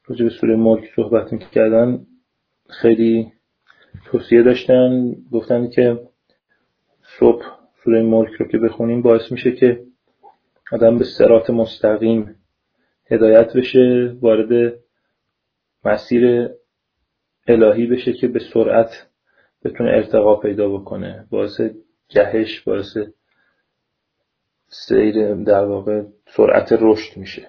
راجع به سوره ملک صحبت می‌کردن خیلی توصیه داشتن، گفتن که صبح سوره ملک رو که بخونیم باعث میشه که آدم به صراط مستقیم هدایت بشه، وارد مسیر الهی بشه که به سرعت بتونه ارتقا پیدا بکنه، باعث جهش، باعث سیر در واقع سرعت رشد میشه.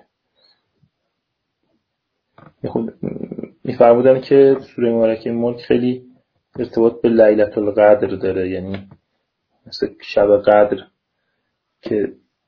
می‌فرمودن که سوره مبارکه ملک خیلی ارتباط به لیلة القدر داره، یعنی مثل شب قدر که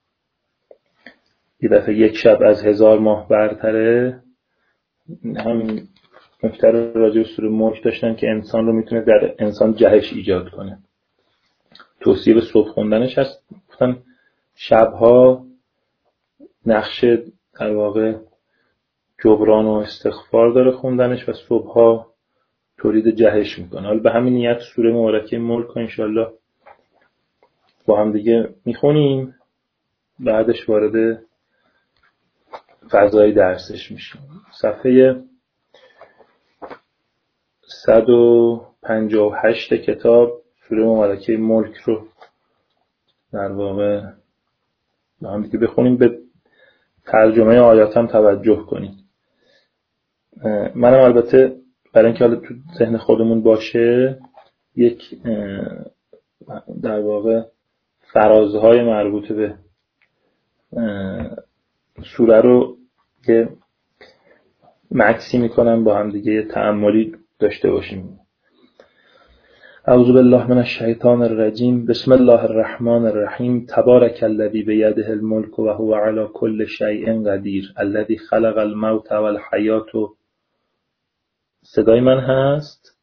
یه دفعه یک شب از 1000 ماه برتره. همین نکته رو راجع به سوره ملک داشتن که انسان رو میتونه در انسان جهش ایجاد کنه. توصیه به صبح خوندنش هست. گفتن شبها نقش در واقع جبران و استغفار داره خوندنش و صبحها تولید جهش میکنه. حالا به همین نیت سوره مبارکه ملک رو انشالله با هم دیگه میخونیم، بعدش وارد فضای درسش میشیم. صفحه 158 کتاب سوره مبارکه ملک رو در واقع با هم دیگه بخونیم، به ترجمه آیات هم توجه کنیم. منم البته برای اینکه حالا تو ذهن خودمون باشه یک در واقع فرازهای مربوط به سوره رو که مکسی میکنم با هم دیگه تأملی داشته باشیم. اعوذ بالله من الشیطان الرجیم. بسم الله الرحمن الرحیم. تبارک الذی بیده الملک و هو علی کل شیء قدیر الذی خلق الموت والحیات. صدای من هست؟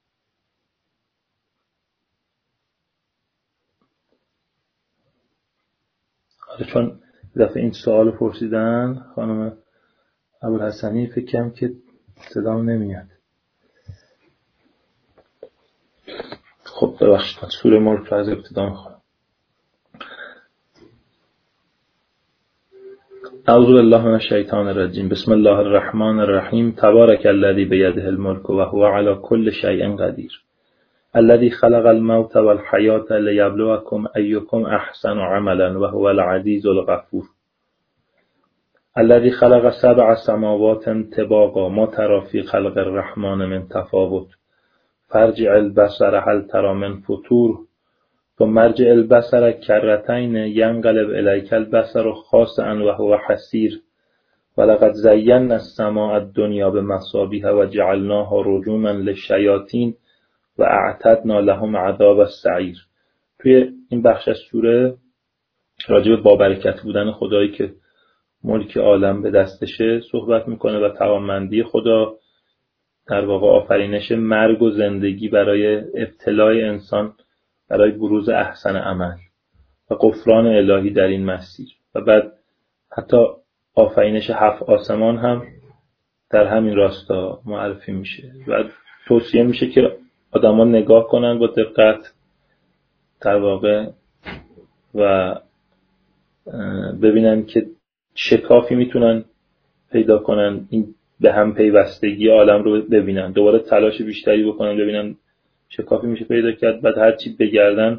چون دفعه این سوال پرسیدن خانم ابوالحسنی، فکر کنم که صدام نمیاد. خب ببخشید، سوره ملک رو از ابتدا میخونم. اعوذ بالله من الشیطان الرجیم. بسم الله الرحمن الرحیم. تبارک الذی بیده الملک و هو علی کل شیء قدیر الذی خلق الموت والحیات لیبلوکم ایکم احسن عملا و هو العزیز الغفور الذی خلق 7 سماوات طباقا ما تری فی خلق الرحمن من تفاوت فارجع البصر هل تری من فطور ثم ارجع البصر کرتین ینقلب الیک البصر خاسئا و هو حسیر ولقد زینا السماء الدنیا بمصابیح و جعلناها رجوما للشیاطین و اعتدنا لهم عذاب السعیر. توی این بخش از سوره راجع به بابرکت بودن خدایی که ملک عالم به دستشه صحبت میکنه و توانمندی خدا در واقع آفرینش مرگ و زندگی برای ابتلای انسان برای بروز احسن عمل و غفران الهی در این مسیر، و بعد حتی آفرینش 7 آسمان هم در همین راستا معرفی میشه و توصیه میشه که آدما نگاه کنن با دقت در واقع و ببینن که شکافی میتونن پیدا کنن، این به هم پیوستگی عالم رو ببینن، دوباره تلاش بیشتری بکنن ببینن شکافی میشه پیدا کرد، بعد هر چی بگردن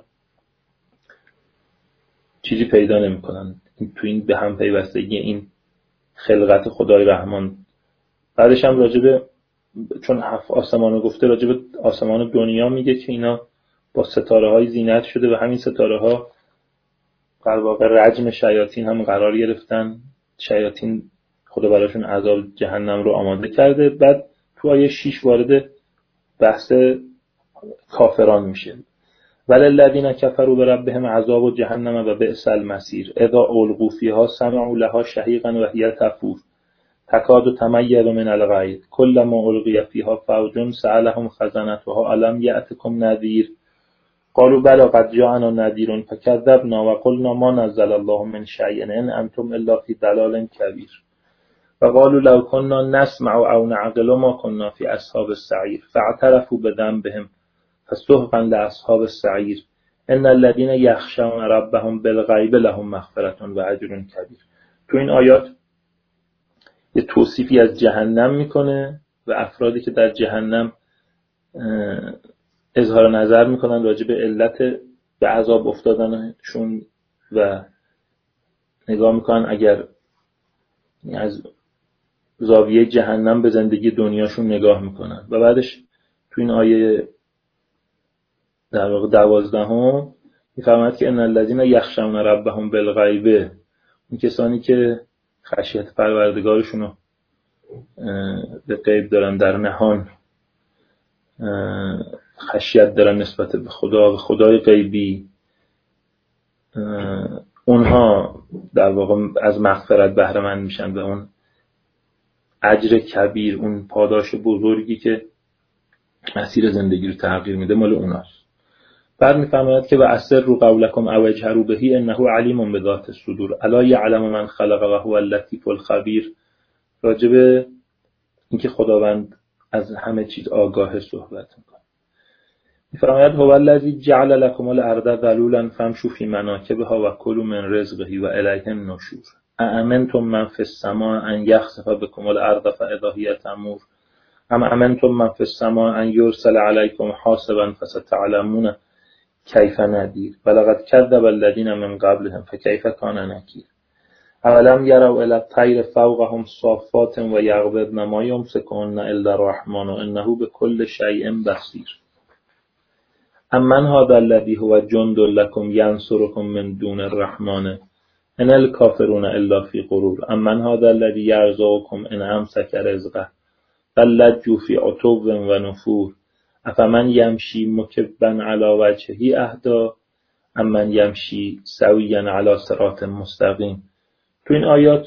چیزی پیدا نمیکنن تو این به هم پیوستگی این خلقت خدای رحمان. بعدش هم راجبه، چون 7 آسمان رو گفته، راجبه آسمان دنیا میگه که اینا با ستاره های زینت شده و همین ستاره ها در واقع رجم شیاطین هم قرار گرفتن. شیاطین خدا براشون عذاب جهنم رو آماده کرده. بعد تو آیه 6 وارد بحث کافران میشه. وللذین کفروا بربهم عذاب جهنم و بئس المصیر اذا القوا فیها سمعوا لها شهیقا و هی تفور تکاد تمیز من الغیظ کلما القی فیها فوج سألهم خزنتها الم یأتکم نذیر قالوا بلی قد جاءنا نذیر فکذبنا و قلنا ما نزل الله من شیء ان انتم الا فی ضلال کبیر و قالوا لو كنا نسمع او نعقل ما كنا فی اصحاب السعیر فاعترفوا بذنبهم فسحقا لاصحاب السعیر ان الذين یخشون ربهم بالغیب لهم مغفرة و اجر کبیر. تو این آیات یه توصیفی از جهنم میکنه و افرادی که در جهنم اظهار نظر میکنن راجع به علت به عذاب افتادنشون و نگاه میکنن اگر از زاویه جهنم به زندگی دنیاشون نگاه میکنن. و بعدش تو این آیه در واقع 12 میفرماید که ان الذين یخشون ربهم بالغیب، این کسانی که خشیت پروردگارشون رو به غیب دارن، در نهان خشیت دارن نسبت به خدا و خدای غیبی، اونها در واقع از مغفرت بهره مند میشن و اون اجر کبیر، اون پاداش بزرگی که مسیر زندگی رو تغییر میده مال اوناست. بعد میفرماید که و اسروا قولکم او اجهروا به انه علیم بذات الصدور الا یعلم من خلق و هو اللطیف الخبیر. راجب اینکه خداوند از همه چیز آگاه صحبت میکنه. میفرماید هو الذی جعل لكم الارض ذلولا فامشوا فی مناکبها و کلوا من رزقه و الیه النشور أأمنتم من فی السماء ان یخسف بكم الارض فاذا هی تمور ام امنتم من فی السماء ان یرسل علیکم حاصبا فستعلمون کیف نذیر ولقد کذب الذین من قبلهم فکیف کان نکیر اولم یروا الی الطیر فوقهم صافات و یقبضن ما یمسکن الا الرحمن انه بكل شیء بصیر امن هذا الذی هو جند لكم ینصركم من دون الرحمن ان الکافرون الا فی غرور امن هذا الذی یرزقکم ان امسک رزقه بل لجوا فی عتو و نفور افمن یمشی مکبا علی وجهه اهدی امن یمشی سویا علی صراط مستقیم. تو این آیات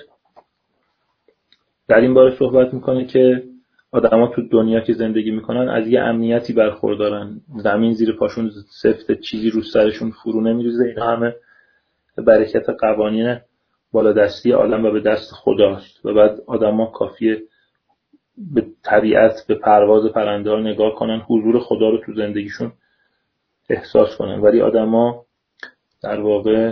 در این باره صحبت میکنه که آدما تو دنیا که زندگی میکنن از یه امنیتی برخوردارن، زمین زیر پاشون سفته، چیزی رو سرشون فرو نمیریزه. اینا همه برکت قوانین بالادستی عالم و به دست خداست و بعد آدما کافیه به طبیعت، به پرواز پرنده ها نگاه کنن، حضور خدا رو تو زندگیشون احساس کنن. ولی آدما در واقع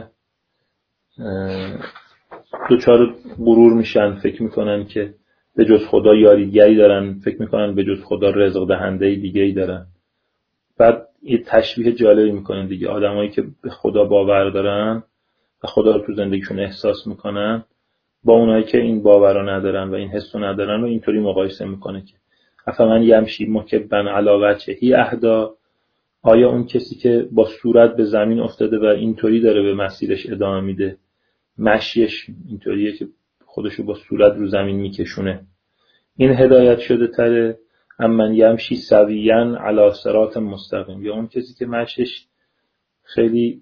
دوچار غرور میشن، فکر میکنن که به جز خدا یاریگری دارن، فکر میکنن به جز خدا رزق دهنده دیگه‌ای دارن. بعد یه تشبیه جالبی میکنن دیگه، آدمایی که به خدا باور دارن و خدا رو تو زندگیشون احساس میکنن با اونایی که این باور رو ندارن و این حس رو ندارن و اینطوری مقایسه میکنه که افمن یمشی مکبا علی وجهه اهدی، آیا اون کسی که با صورت به زمین افتاده و اینطوری داره به مسیرش ادامه میده، مشیش اینطوریه که خودشو با صورت رو زمین میکشونه، این هدایت شده تره امن یمشی سویاً علی صراط مستقیم، یا اون کسی که مشیش خیلی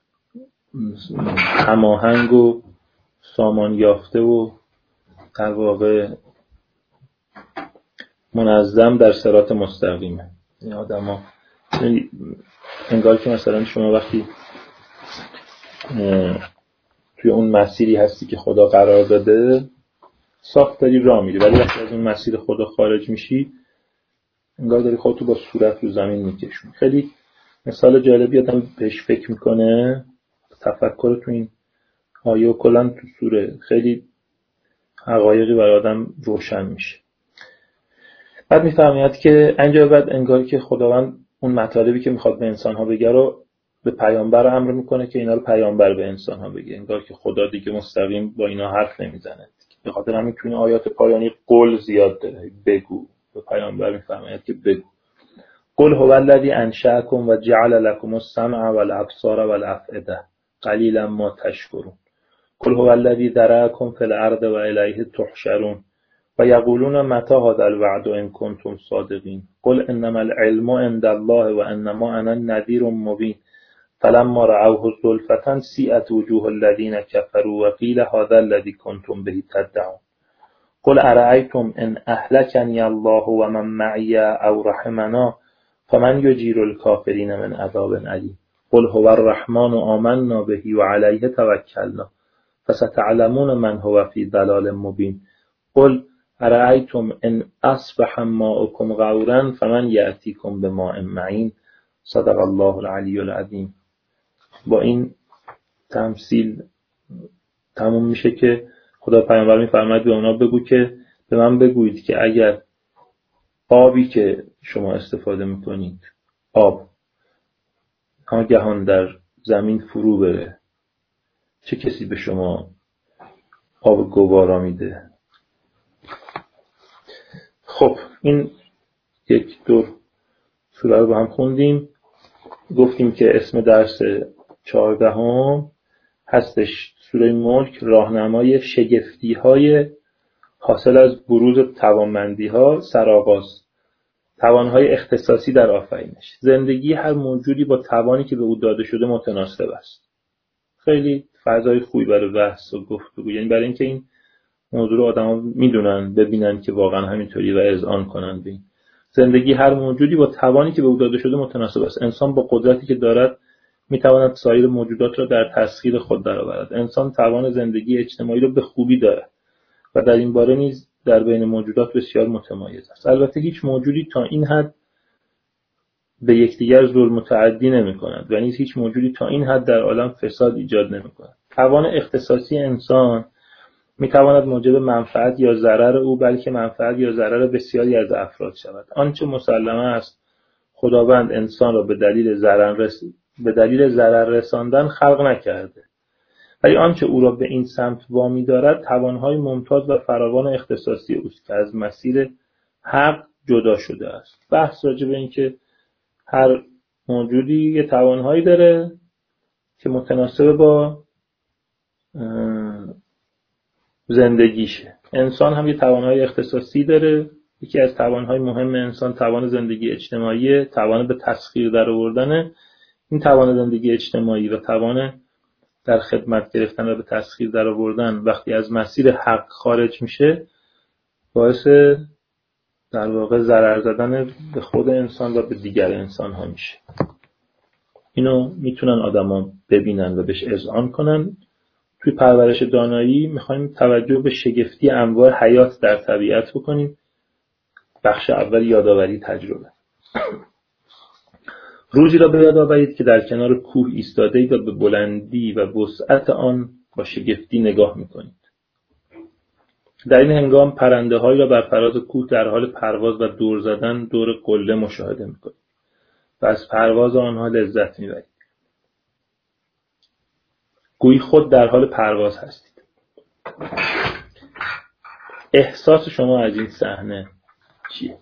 هماهنگ و سامان یافته و در واقع منظم در صراط مستقیمه. این آدما انگار که مثلا شما وقتی توی اون مسیری هستی که خدا قرار داده ساخت داری راه میری، ولی وقتی از اون مسیر خدا خارج میشی انگار داری خودتو با صورت رو زمین میکشونی. خیلی مثال جالبی آدم بهش فکر میکنه، تفکر تو این آیه و کلا تو سوره خیلی حقایقی برای آدم روشن میشه. بعد میفهمید که اینجا بعد انگار که خداوند اون مطالبی که میخواد به انسان‌ها بگه رو به پیامبر امر میکنه که اینا رو پیامبر به انسان‌ها بگه، انگار که خدا دیگه مستقیم با اینا حرف نمیزنه. به خاطر همین تو این آیات پایانی قول زیاد داره، بگو. به پیامبر میفهمید که بگو قل هو الذی انشأکم و جعل لكم السمع والابصار والافئده قلیلا ما تشکرون قل هو الذی ذرأکم فی الارض و الیه تحشرون و یقولون متى هذا الوعد ان کنتم صادقین قل انما العلم عند الله و انما انا نذیر مبین فلما رأوه زلفة سیئت وجوه الذین کفروا و قیل هذا الذی کنتم به تدعون قل ارأیتم ان اهلکنی الله و من معی او رحمنا فمن یجیر الکافرین من عذاب علیم قل هو الرحمن آمنا به و علیه توکلنا فستعلمون من هو فی ضلال مبین قل ارأیتم ان اصبح ماؤکم غورا فمن یأتیکم بماء معین صدق الله العلی العظیم. با این تمثیل تموم میشه که خدا پیامبر میفرماید به اونا بگو که به من بگویید که اگر آبی که شما استفاده میکنید، آب ناگهان در زمین فرو بره، چه کسی به شما آب گوارا میده؟ خب این یک دور سوره رو با هم خوندیم. گفتیم که اسم درس 14 هستش سوره ملک، راهنمای شگفتی های حاصل از بروز توانمندی ها، سرآغاز توانهای اختصاصی در آفرینش. زندگی هر موجودی با توانی که به او داده شده متناسب است. خیلی فضای خوبی برای بحث و گفتگو، یعنی برای اینکه این موضوع رو آدما میدونن، ببینن که واقعا همینطوری و اذعان کنن به این. زندگی هر موجودی با توانی که به او داده شده متناسب است. انسان با قدرتی که دارد میتواند سایر موجودات را در تسخیر خود درآورد. انسان توان زندگی اجتماعی را به خوبی دارد و در این باره نیز در بین موجودات بسیار متمایز است. البته هیچ موجودی تا این حد به یکدیگر ظلم متعدی نمی‌کند و نیز هیچ موجودی تا این حد در عالم فساد ایجاد نمی‌کند. توان اختصاصی انسان می‌تواند موجب منفعت یا ضرر او، بلکه منفعت یا ضرر بسیاری از افراد شود. آنچه مسلم است خداوند انسان را به دلیل ضرر رساندن خلق نکرده، ولی آنچه او را به این سمت وامی دارد توانهای ممتاز و فراوان اختصاصی اوست که از مسیر حق جدا شده است. بحث راجع به این که هر موجودی یه توانهایی داره که متناسب با زندگیشه. انسان هم یه توانهای اختصاصی داره. یکی از توانهای مهم انسان توان زندگی اجتماعی، توان به تسخیر درآوردن. این توان زندگی اجتماعی و توان در خدمت گرفتن و به تسخیر درآوردن وقتی از مسیر حق خارج میشه باعث در واقع ضرر زدن به خود انسان و به دیگر انسان ها میشه. اینو میتونن آدما ببینن و بهش اذعان کنن. توی پرورش دانایی میخوایم توجه به شگفتی انواع حیات در طبیعت بکنیم. بخش اول یادآوری تجربه. روزی را به یاد آورید که در کنار کوه ایستاده‌اید و به بلندی و وسعت آن با شگفتی نگاه میکنید. در این هنگام پرنده‌هایی را بر فراز کوه در حال پرواز و دور زدن دور قله مشاهده میکنید و از پرواز آنها لذت میبرید. گویی خود در حال پرواز هستید. احساس شما از این صحنه چیه؟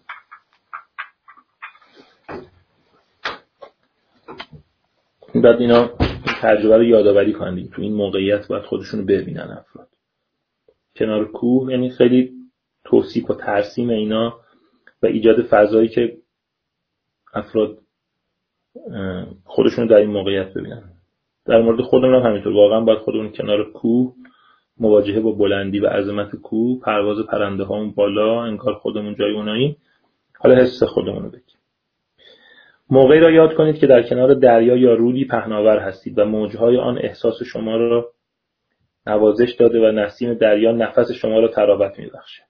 بعد اینا تجربه رو یادآوری کنید. تو این موقعیت باید خودشونو ببینن افراد. کنار کوه یعنی خیلی توصیف و ترسیم اینا و ایجاد فضایی که افراد خودشونو در این موقعیت ببینن. در مورد خودمون هم همینطور. واقعا باید خودمون کنار کوه، مواجهه با بلندی و عظمت کوه، پرواز پرنده ها اون بالا، انگار خودمون جای اوناییم. حالا حس خودمون رو بگیم. موقعی را یاد کنید که در کنار دریا یا رودی پهناور هستید و موجهای آن احساس شما را نوازش داده و نسیم دریا نفس شما را تراوت می‌بخشد.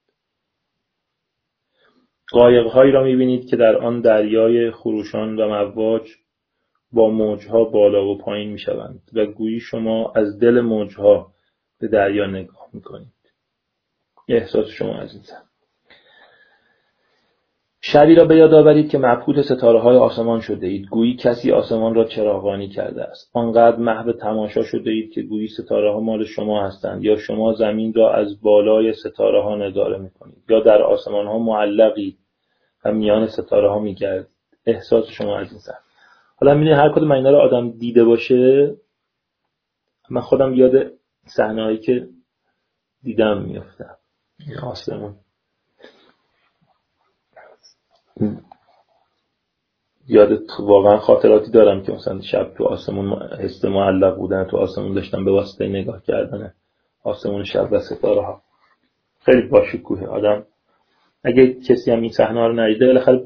قایق‌هایی را می‌بینید که در آن دریای خروشان و مواج با موجها بالا و پایین می‌شوند و گویی شما از دل موجها به دریا نگاه می‌کنید. احساس شما از این صحنه. شبی را به یاد آورید که مبهوت ستاره‌های آسمان شده اید، گویی کسی آسمان را چراغانی کرده است. آنقدر محو تماشا شده اید که گویی ستاره‌ها مال شما هستند، یا شما زمین را از بالای ستاره‌ها نظاره می‌کنید، یا در آسمان‌ها معلقید و میان ستاره‌ها می‌گردید. احساس شما از این صحنه. حالا می‌بینید هر کدوم اینا رو آدم دیده باشه، من خودم یاد صحنه‌هایی که دیدم میافتم. آسمون یادت واقعا خاطراتی دارم که مثلا شب تو آسمون حس معلق بودن، تو آسمون داشتم به واسطه نگاه کردن آسمون شب و ستاره ها. خیلی باشکوهه. آدم اگه کسی هم این صحنه رو ندیده، بالاخره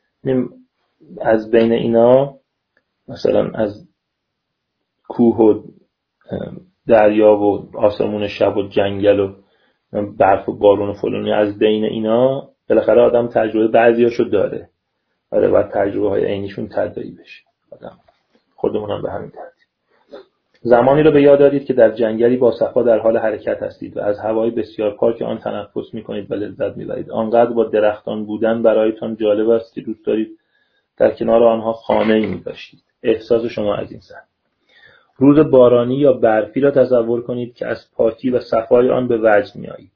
از بین اینا مثلا از کوه و دریا و آسمون شب و جنگل و برف و بارون و فلانی، از بین اینا بالاخره آدم تجربه بعضیاشو داره. آره، باید تجربه های عینیشون تداعی بشه. آدم خودمون هم به همین ترتیب. زمانی را به یاد دارید که در جنگلی با صفا در حال حرکت هستید و از هوای بسیار پاک آن تنفس می‌کنید و لذت می‌برید. آنقدر با درختان بودن برایتان جالب است که دوست دارید در کنار آنها خانه‌ای می‌داشتید. احساس شما از این سن. روز بارانی یا برفی را تصور کنید که از پاکی و صفای آن به وجد می‌آیید.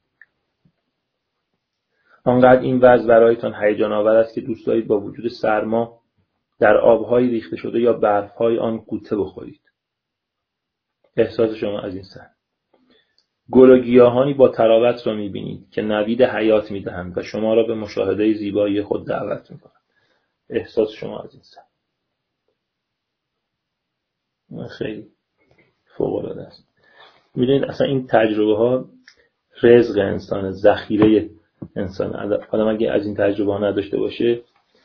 آنقدر این وضع برایتان هیجان آور است که دوست دارید با وجود سرما در آب‌های ریخته شده یا برف‌های آن غوطه بخورید. احساس شما از این سن. گل و گیاهانی با تراوت را می‌بینید که نوید حیات می‌دهند و شما را به مشاهده زیبایی خود دعوت می‌کنند. احساس شما از این سن. خیلی فوق‌العاده است. می‌دونید اصلا این تجربه‌ها رزق انسان، ذخیره انسان. آدم اگه از این تجربه ها نداشته باشه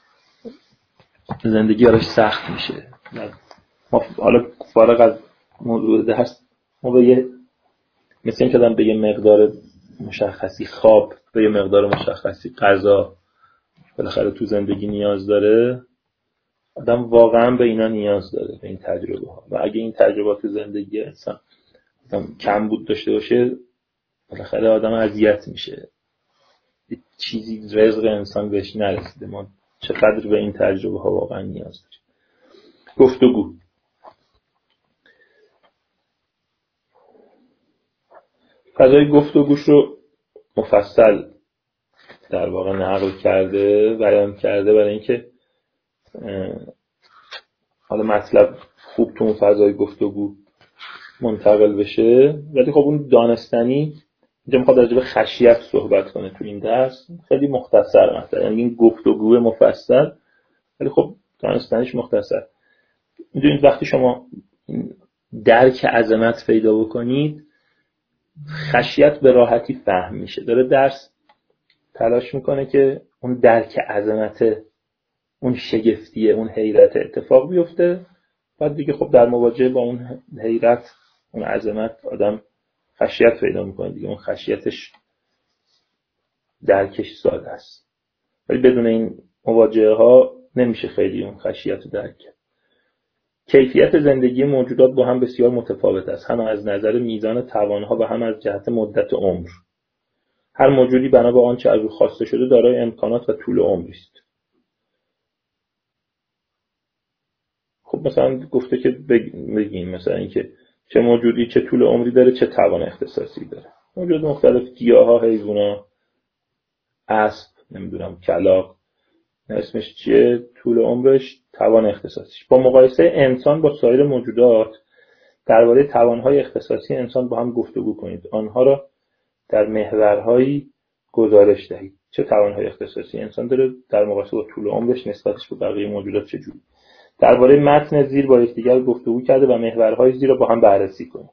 زندگی براش سخت میشه. ما حالا فارغ از موضوع درس ما به یه مثل این که آدم به یه مقدار مشخصی خواب، به یه مقدار مشخصی غذا بالاخره تو زندگی نیاز داره. آدم واقعا به اینا نیاز داره، به این تجربه ها. و اگه این تجربات زندگی انسان کم بود داشته باشه بالاخره آدم اذیت میشه. چیزی رزق انسان بهش نرسیده. ما چقدر به این تجربه ها واقعا نیاز داریم. گفتگو. فضای گفتگوش رو مفصل در واقع نقل کرده، بیان کرده برای اینکه حالا مطلب خوب تو اون فضای گفتگو منتقل بشه. ولی خب اون دانستنی اینجا میخواد راجع به خشیت صحبت کنه تو این درس. خیلی مختصر مثلا، یعنی این گفتگو مفصل ولی خب دانستنیش مختصر. میدونید وقتی شما درک عظمت پیدا بکنید خشیت به راحتی فهم میشه. داره درس تلاش میکنه که اون درک عظمت، اون شگفتیه، اون حیرت اتفاق بیفته. بعد دیگه خب در مواجهه با اون حیرت، اون عظمت آدم خشیت پیدا میکنه دیگه. اون خشیتش درکش ساده است. ولی بدون این مواجهه ها نمیشه خیلی اون خشیت رو درک کرد. کیفیت زندگی موجودات با هم بسیار متفاوت است، هم از نظر میزان توانها و هم از جهت مدت عمر. هر موجودی بنا به آنچه از او خواسته شده دارای امکانات و طول عمری است. خب مثلا گفته که بگیم مثلا اینکه چه موجودی چه طول عمری داره، چه توان اختصاصی داره. موجود مختلف، گیاها، حیوونا، اسب، نمیدونم کلاغ، اسمش چیه، طول عمرش، توان اختصاصیش. با مقایسه انسان با سایر موجودات درباره توانهای اختصاصی انسان با هم گفتگو کنید. آنها را در محورهایی گزارش دهید. چه توانهای اختصاصی انسان داره در مقایسه با طول عمرش نسبتش به بقیه موجودات چجوری. درباره متن زیر با یکدیگر گفتگو کرده و محورهای زیر را با هم بررسی کنید.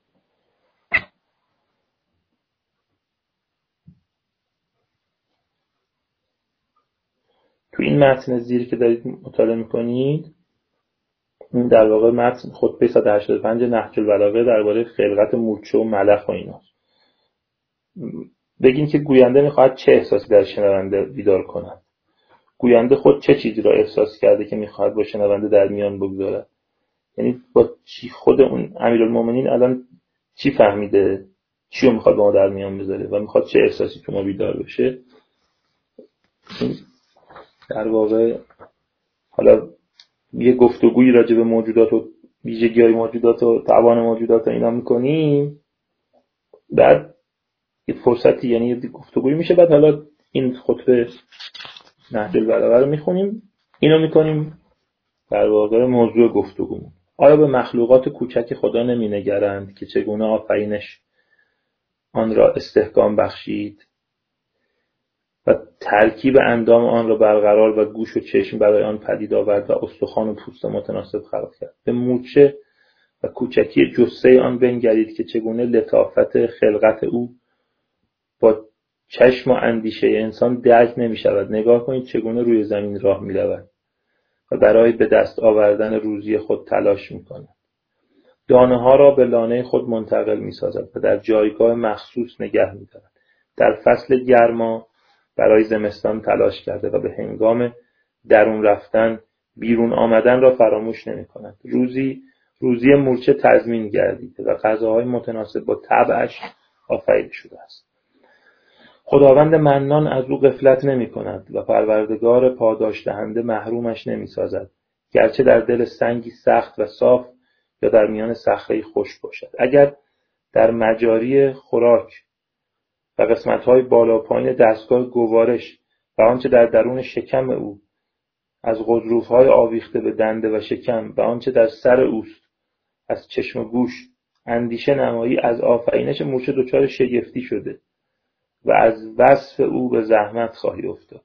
تو این متن زیر که دارید مطالعه می‌کنید، این در واقع متن خطبه 185 نهج البلاغه درباره خلقت مورچه و ملخ و ایناست. بگین که گوینده می‌خواهد چه احساسی در شنونده بیدار کند. گوینده خود چه چیزی را احساس کرده که می‌خواهد با شنونده در میان بگذارد. یعنی با چی خود اون امیرالمومنین الان چی فهمیده، چی رو می‌خواد با ما در میان بذاره و می‌خواد چه احساسی تو ما بیدار بشه. این در واقع حالا یه گفتگویی راجع به موجودات و ویژگی‌های موجودات و توان موجودات و اینا می‌کنیم، بعد یه فرصتی یعنی یه گفتگویی میشه، بعد حالا این خطبه نهج البلاغه رو می‌خونیم، اینو می‌کنیم در واقع موضوع گفتگومون. آیا به مخلوقات کوچک خدا نمی‌نگرند که چگونه آفرینش آن را استحکام بخشید و ترکیب اندام آن را برقرار و گوش و چشم برای آن پدید آورد و استخوان و پوست متناسب خلق کرد. به مورچه و کوچکی جثه آن بنگرید که چگونه لطافت خلقت او با چشم و اندیشه انسان درک نمی شود. نگاه کنید چگونه روی زمین راه می رود و برای به دست آوردن روزی خود تلاش می کند. دانه ها را به لانه خود منتقل می سازد و در جایگاه مخصوص نگه می دارد. در فصل گرما برای زمستان تلاش کرده و به هنگام درون رفتن بیرون آمدن را فراموش نمی کند. روزی روزی مورچه تضمین گردیده و غذاهای متناسب با طبعش آفریده شده است. خداوند منان از او غفلت نمی کند و پروردگار پاداش دهنده محرومش نمی سازد، گرچه در دل سنگی سخت و صاف یا در میان صخره‌ای خشک باشد. اگر در مجاری خوراک و قسمت‌های بالا پایین دستگاه گوارش و آنچه در درون شکم او از غضروف‌های آویخته به دنده و شکم و آنچه در سر اوست از چشم و گوش اندیشه نمایی، از آفرینش مورچه دچار شگفتی شده و از وصف او به زحمت خواهی افتاد.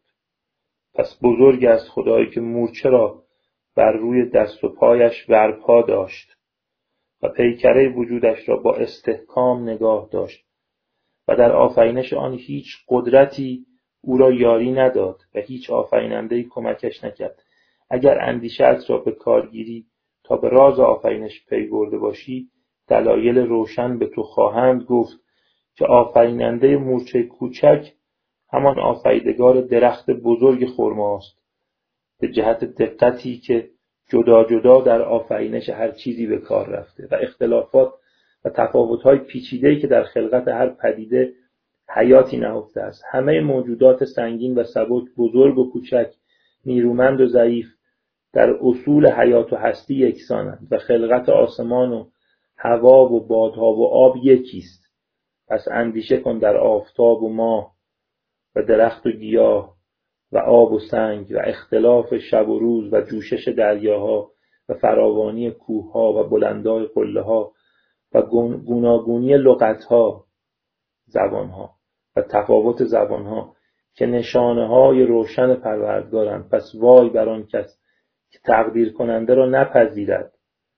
پس بزرگ است خدایی که مورچه را بر روی دست و پایش برپا داشت و پیکره وجودش را با استحکام نگاه داشت و در آفرینش آن هیچ قدرتی او را یاری نداد و هیچ آفریننده‌ای کمکش نکرد. اگر اندیشه‌ات را به کار گیری تا به راز آفرینش پی برده باشی، دلایل روشن به تو خواهند گفت که آفریننده مورچه کوچک همان آفریدگار درخت بزرگ خرماست، به جهت دقتی که جدا جدا در آفرینش هر چیزی به کار رفته و اختلافات و تفاوت‌های پیچیده‌ای که در خلقت هر پدیده حیاتی نهفته است. همه موجودات سنگین و سبک، بزرگ و کوچک، نیرومند و ضعیف، در اصول حیات و هستی یکسانند و خلقت آسمان و هوا و بادها و آب یکیست. پس اندیشه کن در آفتاب و ماه و درخت و گیاه و آب و سنگ و اختلاف شب و روز و جوشش دریاها و فراوانی کوهها و بلندای قله‌ها و گوناگونی لغت‌ها، زبان‌ها و تفاوت زبان‌ها که نشانه‌های روشن پروردگارند. پس وای بر آن کس که تقدیر کننده را نپذیرد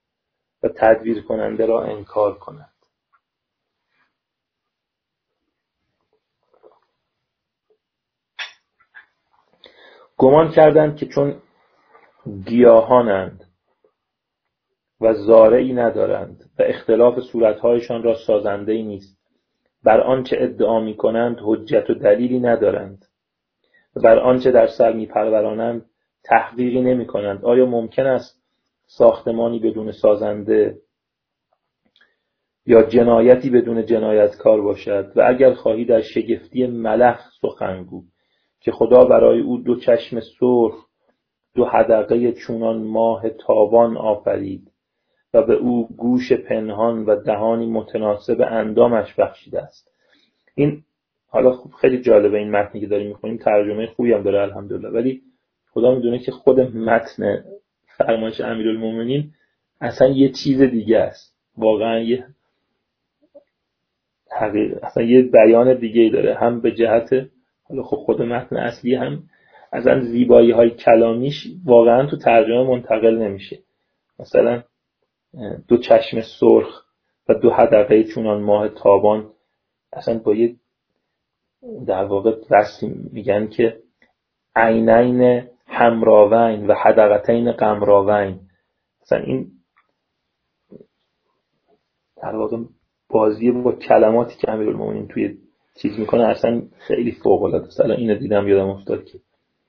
و تدبیر کننده را انکار کند. گمان کردند که چون گیاهانند و زارعی ندارند و اختلاف صورتهایشان را سازنده‌ای نیست، بر آنچه ادعا می‌کنند حجت و دلیلی ندارند و بر آنچه در سر می‌پرورانند تحقیقی نمی‌کنند. آیا ممکن است ساختمانی بدون سازنده یا جنایتی بدون جنایتکار باشد؟ و اگر خواهی در شگفتی ملخ سخنگو که خدا برای او دو چشم سرخ، دو حدقه چونان ماه تابان آفرید و به او گوش پنهان و دهانی متناسب اندامش بخشیده است. این حالا خیلی جالبه، این متنی که داریم می‌خونیم ترجمه خوبی هم داره الحمدلله، ولی خدا میدونه که خود متن فرمایش امیرالمومنین اصلا یه چیز دیگه است، واقعا یه حقیقت، اصلا یه بیان دیگه‌ای داره، هم به جهت حالا خود متن اصلی هم از آن زیبایی‌های کلامیش واقعا تو ترجمه منتقل نمیشه. مثلا دو چشم سرخ و دو حدقه چونان ماه تابان، اصلا با یه در واقع رسم میگن که عینین حمراوین و حدقتین قمراوین، مثلا این در واقع بازی با کلماتی که امیرالمومنین توی چیز میکنه اصلا خیلی فوق العاده است. الان اینو دیدم یادم افتاد که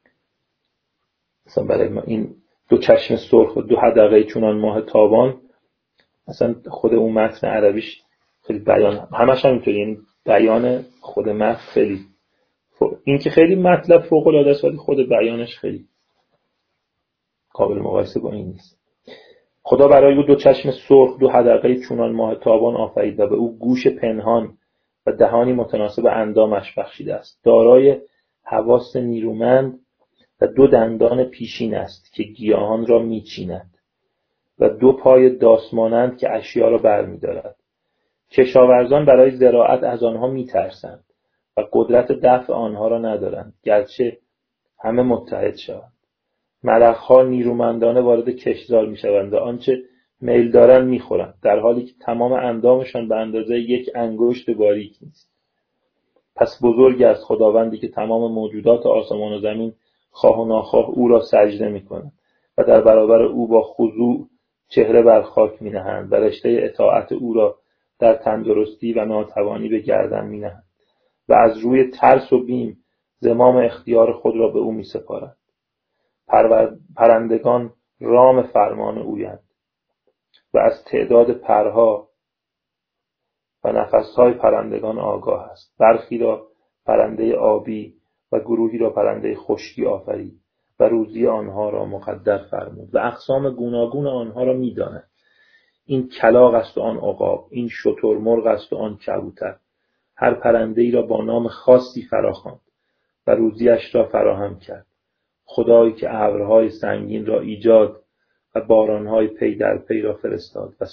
مثلا برای ما این دو چشم سرخ و دو حدقه چونان ماه تابان، مثلا خود اون متن عربیش خیلی بیان، همش هم اینطوری، یعنی بیان خود متن خیلی این که خیلی مطلب فوق العاده است، ولی خود بیانش خیلی قابل مقایسه با این نیست. خدا برای او دو چشم سرخ، دو حدقه چونان ماه تابان آفرید و به او گوش پنهان و دهانی متناسب اندامش بخشیده است. دارای حواس نیرومند و دو دندان پیشین است که گیاهان را میچیند و دو پای داسمانند که اشیا را برمی‌دارد. کشاورزان برای زراعت از آنها میترسند و قدرت دفع آنها را ندارند، گرچه همه متحد شوند. ملخ‌ها نیرومندانه وارد کشتزار میشوند و آنچه میل دارند میخورند، در حالی که تمام اندامشان به اندازه یک انگشت باریک نیست. پس بزرگ است خداوندی که تمام موجودات آسمان و زمین خواه و ناخواه او را سجده میکنند و در برابر او با خضوع چهره بر خاک مینهند و رشته اطاعت او را در تندرستی و ناتوانی به گردن مینهند و از روی ترس و بیم زمام اختیار خود را به او میسپارند. پرندگان رام فرمان اویند و از تعداد پرها و نفسهای پرندگان آگاه است. برخی را پرنده آبی و گروهی را پرنده خشکی آفرید و روزی آنها را مقدر فرمود و اقسام گوناگون آنها را می‌داند. این کلاغ است و آن عقاب، این شترمرغ است و آن کبوتر. هر پرنده‌ای را با نام خاصی فراخواند و روزیش را فراهم کرد. خدایی که ابرهای سنگین را ایجاد و بارانهای پی در پی را فرستاد و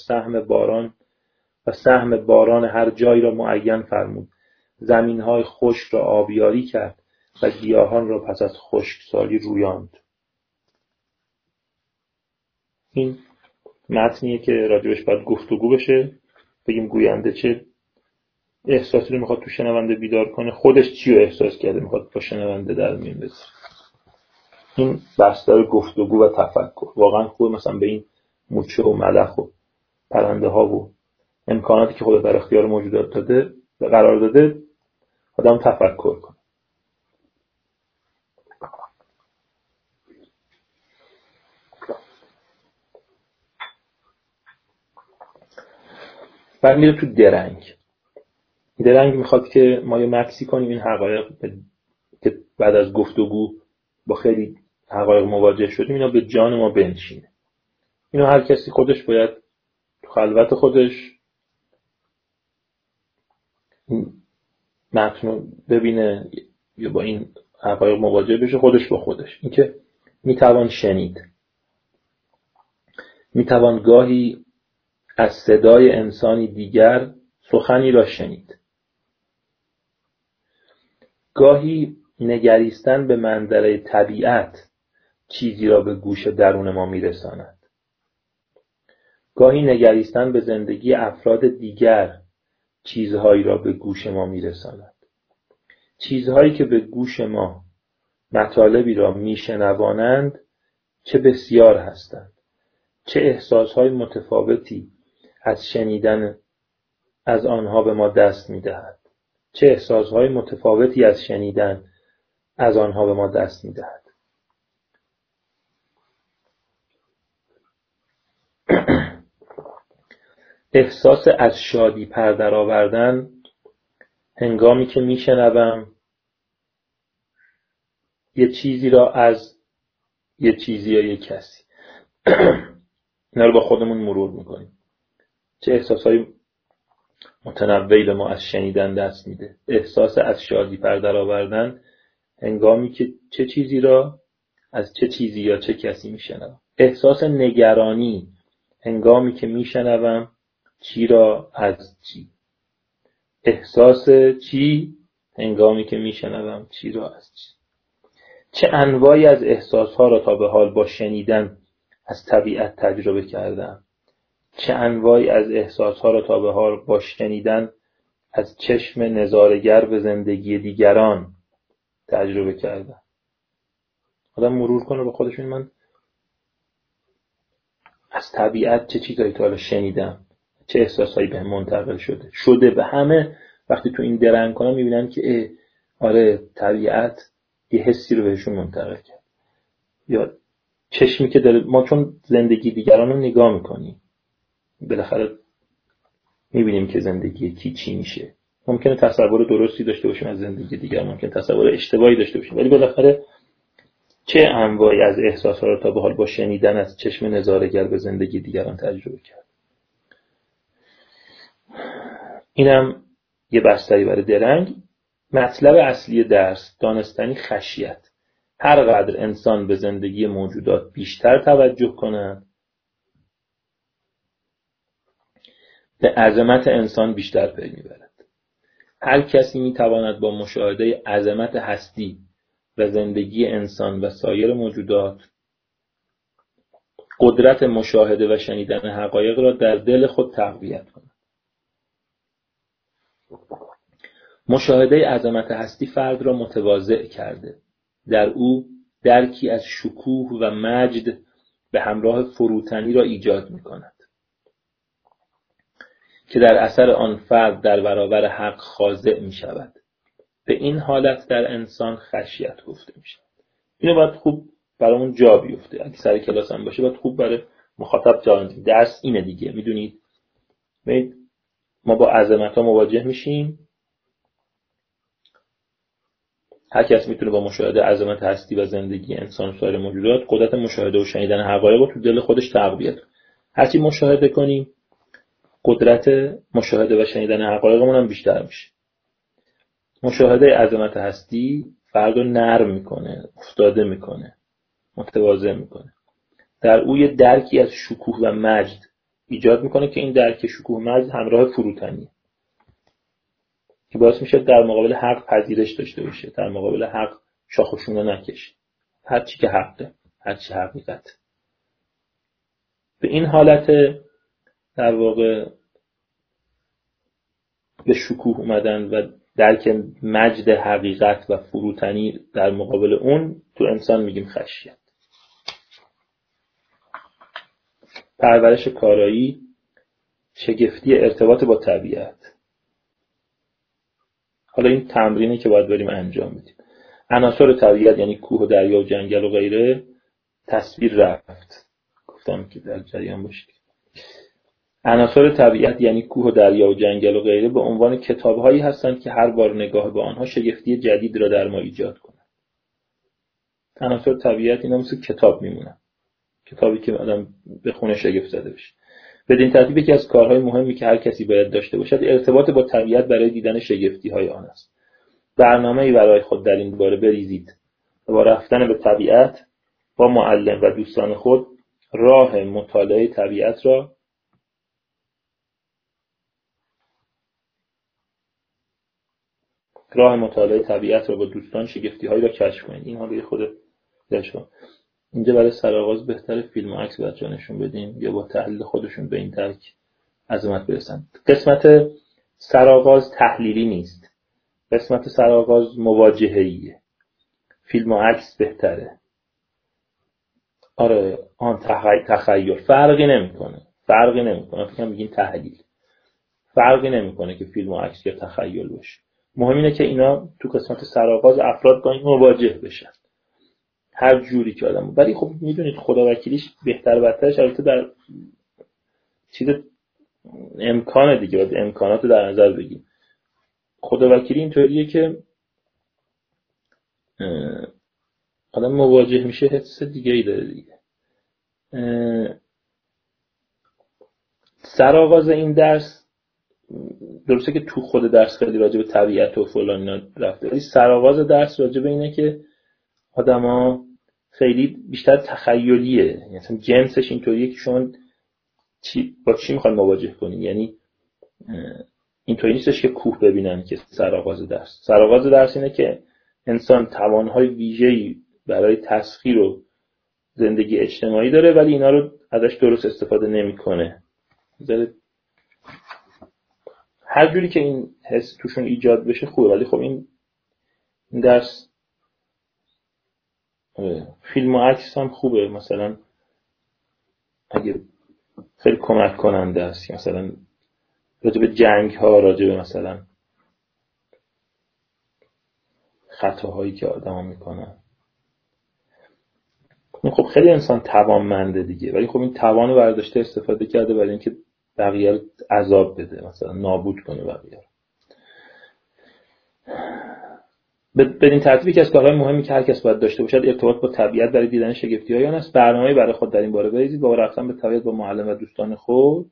سهم باران هر جای را معین فرمود. زمینهای خشک را آبیاری کرد و گیاهان را پس از خشکسالی رویاند. این متنیه که راجبش باید گفتگو بشه، بگیم گوینده چه احساسی رو میخواد تو شنونده بیدار کنه، خودش چی رو احساس کرده میخواد با شنونده در میون بذاره. این بستر گفتگو و تفکر واقعا خوبه. مثلا به این موچه و ملخ و پرنده ها و امکاناتی که خدا در اختیار موجودات داده قرار داده آدم تفکر کنه. بعد میره تو درنگ میخواد که ما یه مکسی کنیم این حقایق که بعد از گفتگو با خیلی حقایق مواجه شدیم اینا به جان ما بنشینه. اینو هر کسی خودش باید تو خلوت خودش متن ببینه یا با این حقایق مواجه بشه خودش با خودش. این که میتوان شنید، میتوان گاهی از صدای انسانی دیگر سخنی را شنید. گاهی نگریستن به منظره طبیعت چیزی را به گوش درون ما میرساند. گاهی نگریستن به زندگی افراد دیگر چیزهایی را به گوش ما میرساند. چیزهایی که به گوش ما مطالبی را میشنوانند چه بسیار هستند. چه احساسهای متفاوتی از شنیدن از آنها به ما دست میدهد. چه احساسهای متفاوتی از شنیدن از آنها به ما دست میدهد. احساس از شادی پر درآوردن هنگامی که میشنوم یه چیزی را از یه چیزی یا یه کسی. اینا رو با خودمون مرور میکنیم. چه احساسهای متنوعی به ما از شنیدن دست میده. احساس از شادی پر درآوردن هنگامی که چه چیزی را از چه چیزی یا چه کسی میشنوم. احساس نگرانی هنگامی که میشنوم چی را از چی. احساس چی هنگامی که میشنوم چی را از چی. چه انواعی از احساسها را تا به حال با شنیدن از طبیعت تجربه کردم. چه انواعی از احساسها را تا به حال با شنیدن از چشم نظاره‌گر به زندگی دیگران تجربه کردم. آدم مرور کنه با خودش من از طبیعت چه چیزایی تا حالا شنیدم، چه احساسایی بهم منتقل شده به همه. وقتی تو این درنگ کنم میبینن که آره طبیعت یه حسی رو بهشون منتقل کرد. یا چشمی که داره، ما چون زندگی دیگران رو نگاه میکنیم بالاخره میبینیم که زندگی کی چی میشه. ممکنه تصور درستی داشته باشیم از زندگی دیگران، ممکنه تصور اشتباهی داشته باشیم، ولی بالاخره چه انواعی از احساسات رو تا به حال با شنیدن از چشم نظاره‌گر به زندگی دیگران تجربه کرد. اینم یه بستری برای درنگ. مطلب اصلی درس دانستنی خشیت. هر قدر انسان به زندگی موجودات بیشتر توجه کند به عظمت انسان بیشتر پی میبرد. هر کسی میتواند با مشاهده عظمت هستی و زندگی انسان و سایر موجودات قدرت مشاهده و شنیدن حقایق را در دل خود تقویت کند. مشاهده عظمت هستی فرد را متواضع کرده. در او درکی از شکوه و مجد به همراه فروتنی را ایجاد می کند که در اثر آن فرد در برابر حق خاضع می شود. به این حالت در انسان خشیت گفته می شود. اینو باید خوب برامون جا بیفته. اگه سر کلاس هم باشه باید خوب برای مخاطب جان درس اینه دیگه. میدونید ما با عظمت‌ها مواجه میشیم. هر کس میتونه با مشاهده عظمت هستی و زندگی انسان و سایر موجودات قدرت مشاهده و شنیدن حقایق رو تو دل خودش تقویت کنه. هرچی مشاهده کنیم قدرت مشاهده و شنیدن حقایقمون هم بیشتر میشه. مشاهده عظمت هستی فرد رو نرم میکنه، افتاده میکنه، متواضع میکنه. در او یه درکی از شکوه و مجد ایجاد میکنه که این درک شکوه و مجد همراه فروتنی که باعث میشه در مقابل حق پذیرش داشته باشه، در مقابل حق شاخ و شونه نکشه. هر چی که حقه، هر چی حقیقت. به این حالت در واقع به شکوه اومدن و درک مجد حقیقت و فروتنی در مقابل اون تو انسان میگیم خشیت. پرورش کارایی، شگفتی ارتباط با طبیعت. حالا این تمرینی که باید بریم انجام بدیم. عناصر طبیعت یعنی کوه و دریا و جنگل و غیره تصویر رفت. گفتم که در جریان باشید. عناصر طبیعت یعنی کوه و دریا و جنگل و غیره به عنوان کتاب‌هایی هستند که هر بار نگاه به آنها شگفتی جدید را در ما ایجاد کنند. عناصر طبیعت اینا مثل کتاب میمونن. کتابی که آدم بخونه شگفت زده بشه. بدین ترتیب یکی از کارهای مهمی که هر کسی باید داشته باشد ارتباط با طبیعت برای دیدن شگفتی‌های آن است. برنامه‌ای برای خود در این باره بریزید و با رفتن به طبیعت با معلم و دوستان خود راه مطالعه طبیعت را با دوستان شگفتی‌هایی را کشف کنید. این حالا خود داشتم. اینجا برای سرآغاز بهتره فیلم و عکس بچه‌ها نشون بدیم یا با تحلیل خودشون به این درک عظمت برسن. قسمت سرآغاز تحلیلی نیست. قسمت سرآغاز مواجهه‌ایه. فیلم و عکس بهتره. آره آن تخیل فرقی نمیکنه. فکر میگین تحلیل. فرقی نمیکنه که فیلم و عکس یا تخیل باشه. مهم اینه که اینا تو قسمت سرآغاز افراد با این مواجه بشن. هر جوری که آدم. ولی خب میدونید خداوکیلیش بهتر بدترش البته در چیز امکانه دیگه، باید امکانات رو در نظر بگیم. خداوکیلی اینطوریه که آدم مواجه میشه حس دیگه ای داره دیگه. سرآغاز این درس درسته که تو خود درس خیلی راجع به طبیعت و فلان اینا رفته، ولی سرآغاز درس راجع به اینه که آدما خیلی بیشتر تخیلیه. مثلا جنسش اینطوریه که شما با چی میخواد مواجه کنی. یعنی اینطوری نیستش که کوه ببینن که سرآغاز درس اینه که انسان توانهای ویژه‌ای برای تسخیر و زندگی اجتماعی داره ولی اینا رو ازش درست استفاده نمیکنه. هر جوری که این حس توشون ایجاد بشه خوبه، ولی خب این درس فیلم و عکس هم خوبه. مثلا اگه خیلی کمک کننده است، مثلا راجع به جنگ ها، راجع به مثلا خطاهایی که آدم میکنن. خب خیلی انسان توانمنده دیگه، ولی خب این توان رو برداشته استفاده کرده برای اینکه بقیه رو عذاب بده، مثلا نابود کنه بقیه رو. بدین ترتیبی که از کارهای مهمی که هر کس باید داشته باشد ارتباط با طبیعت برای دیدن شگفتی‌های آن است. برنامه‌ای برای خود در این باره بریزید با رفتن به طبیعت با معلم و دوستان خود.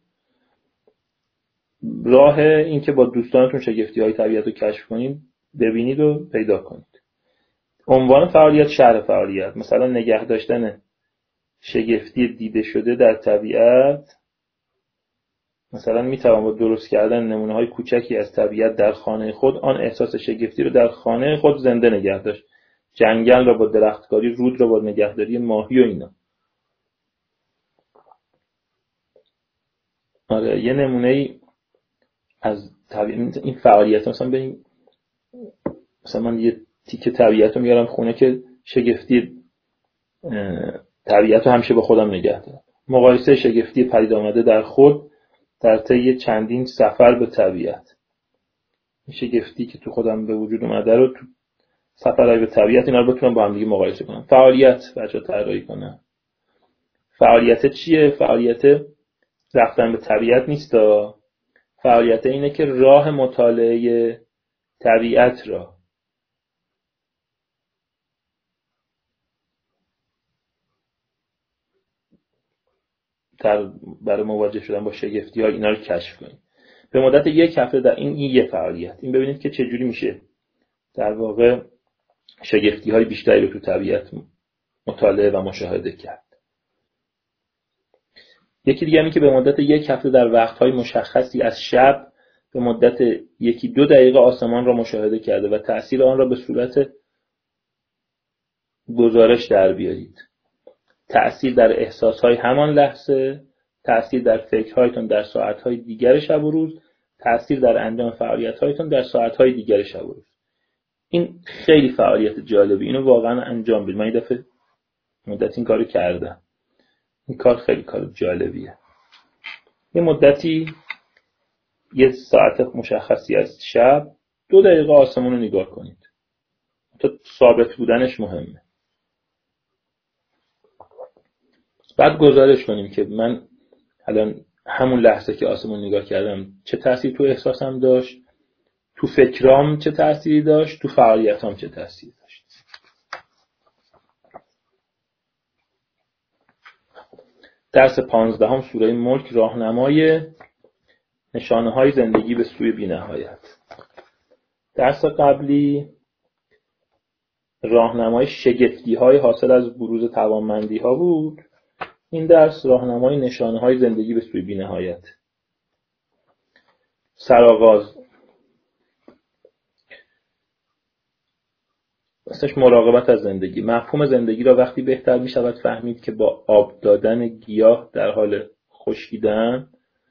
راه این که با دوستانتون شگفتی‌های طبیعت رو کشف کنید، ببینید و پیدا کنید. عنوان فعالیت شرح فعالیت، مثلا نگه داشتن شگفتی دیده شده در طبیعت. مثلا میتوان با درست کردن نمونه‌های کوچکی از طبیعت در خانه خود آن احساس شگفتی رو در خانه خود زنده نگه داشت. جنگل را با درختکاری، رود را با نگهداری ماهی و اینا. آره یه نمونه‌ای از طبیعت این فعالیت، مثلا ببین مثلا من یه تیکه طبیعت رو میارم خونه که شگفتی طبیعت رو همیشه با خودم نگه دارم. مقایسه شگفتی پدید آمده در خود در طی چندین سفر به طبیعت. این شگفتی که تو خودم به وجود اومده رو تو سفرهای به طبیعت اینا رو بتونم با هم دیگه مقایسه کنم. فعالیت بچه‌ها طراحی کنم. فعالیت چیه؟ فعالیت رفتن به طبیعت نیست. فعالیت اینه که راه مطالعه طبیعت را برای مواجه شدن با شگفتی‌ها اینا رو کشف کنیم. به مدت 1 هفته در این یه فعالیت. این ببینید که چجوری میشه در واقع شگفتی‌های بیشتری رو تو طبیعت مطالعه و مشاهده کرد. یکی دیگه اینه که به مدت 1 هفته در وقت‌های مشخصی از شب به مدت 1-2 دقیقه آسمان را مشاهده کرده و تأثیر آن را به صورت گزارش در بیارید. تأثیر در احساس‌های همان لحظه، تأثیر در فکرهایتون در ساعت‌های دیگر شب و روز، تأثیر در انجام فعالیت‌هایتون در ساعت‌های دیگر شب و روز. این خیلی فعالیت جالبی. اینو واقعا انجام بدید. من این دفعه مدت این کارو کردم. این کار خیلی کار جالبیه. یه مدتی 1 ساعت مشخصی از شب 2 دقیقه آسمون رو نگاه کنید. تا ثابت بودنش مهمه. بعد گزارش کنیم که من الان همون لحظه که آسمون نگاه کردم چه تأثیری تو احساسم داشت، تو فکرام چه تأثیری داشت، تو فعالیتام چه تأثیری داشت. درس 15 سوره ملک، راهنمای نشانه‌های زندگی به سوی بی‌نهایت. درس قبلی راهنمای شگفتی‌های حاصل از بروز توانمندی‌ها بود. این درس راهنمای نشانه‌های زندگی به سوی بی‌نهایت. سرآغاز اسمش مراقبت از زندگی. مفهوم زندگی را وقتی بهتر می شود فهمید که با آب دادن گیاه در حال خشکیدن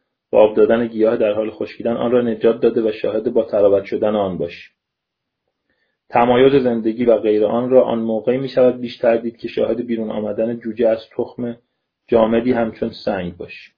آن را نجات داده و شاهد با تراوت شدن آن باشیم. تمایز زندگی و غیر آن را آن موقعی می شود بیشتر دید که شاهد بیرون آمدن جوجه از تخم جامدی همچون سنگ باشیم.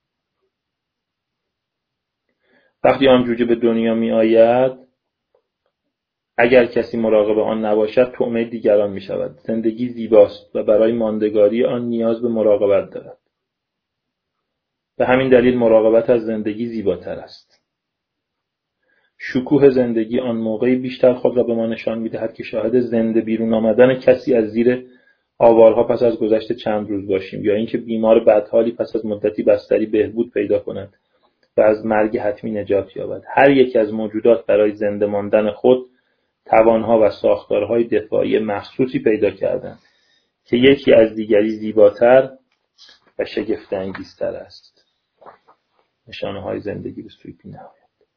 وقتی آن جوجه به دنیا می آید، اگر کسی مراقب آن نباشد طعمه دیگران می شود. زندگی زیباست و برای ماندگاری آن نیاز به مراقبت دارد. به همین دلیل مراقبت از زندگی زیباتر است. شکوه زندگی آن موقعی بیشتر خود را به ما نشان می دهد که شاهد زنده بیرون آمدن کسی از زیر آوارها پس از گذشت چند روز باشیم، یا اینکه بیمار بدحالی پس از مدتی بستری بهبود پیدا کند و از مرگ حتمی نجات یابد. هر یک از موجودات برای زنده ماندن خود توانها و ساختارهای دفاعی مخصوصی پیدا کردند که یکی از دیگری زیباتر و شگفت‌انگیزتر است. نشانه‌های زندگی به سوی بی‌نهایت.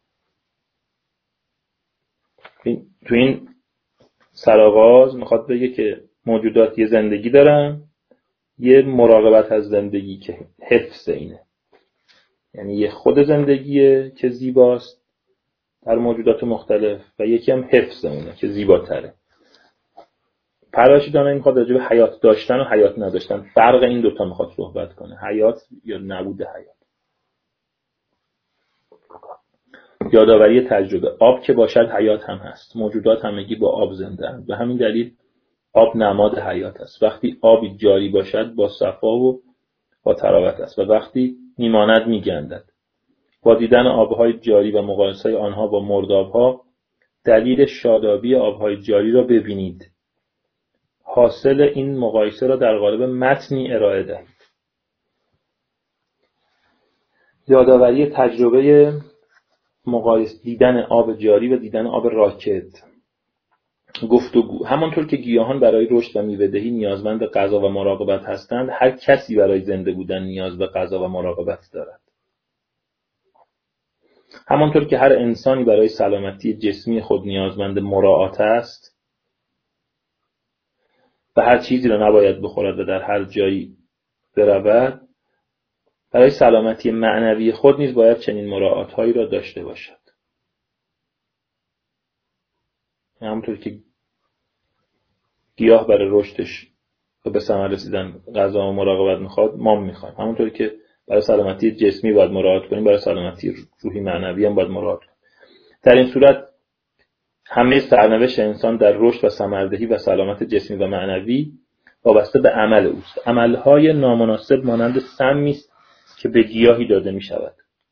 تو این سرآغاز میخواد بگه که موجودات یه زندگی دارن، یه مراقبت از زندگی که حفظ اینه. یعنی یه خود زندگیه که زیباست در موجودات مختلف و یکی هم حفظ اونه که زیباتره. پرورشیدانه میخواد راجع به حیات داشتن و حیات نداشتن، فرق این دوتا میخواد صحبت کنه، حیات یا نبود حیات. یادآوری تجربه. آب که باشد حیات هم هست. موجودات همگی با آب زنده اند. به همین دلیل آب نماد حیات است. وقتی آبی جاری باشد با صفا و با تراوت است و وقتی میماند میگندد. با دیدن آبهای جاری و مقایسه آنها با مردابها دلیل شادابی آبهای جاری را ببینید. حاصل این مقایسه را در قالب متنی ارائه دهید. یادآوری تجربه مقایسه دیدن آب جاری و دیدن آب راکد. گفتگو. همانطور که گیاهان برای رشد و میوه‌دهی نیازمند غذا و مراقبت هستند، هر کسی برای زنده بودن نیاز به غذا و مراقبت دارد. همانطور که هر انسانی برای سلامتی جسمی خود نیازمند مراعات است و هر چیزی را نباید بخورد و در هر جایی برود، برای سلامتی معنوی خود نیز باید چنین مراعات‌هایی را داشته باشد. همونطور که گیاه برای رشدش و به ثمر رسیدن غذا و مراقبت میخواد، ما میخوایم. همونطور که برای سلامتی جسمی باید مراعات کنیم، برای سلامتی روحی معنوی هم باید مراعات کنیم. در این صورت همه سرنوشت انسان در رشد و ثمردهی و سلامت جسمی و معنوی وابسته به عمل اوست. عملهای نامناسب مانند سمی است که به گیاهی داده می شود،